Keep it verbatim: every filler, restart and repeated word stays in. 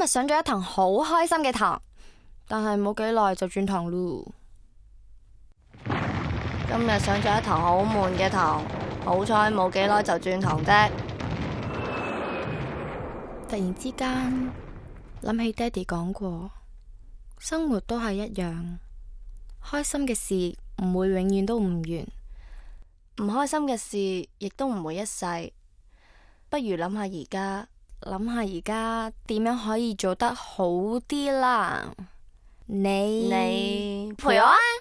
日上咗一堂好開心嘅堂，但係冇幾耐就轉堂嚕。 今日上咗一堂好悶嘅堂，好彩冇幾耐就轉堂啫。 突然之間諗起爹哋講過，生活都係一樣，開心嘅事唔會永遠都唔完， 唔開心嘅事亦都唔會一世。不如諗下而家， 諗下而家點樣可以做得好啲啦。你你陪我啊！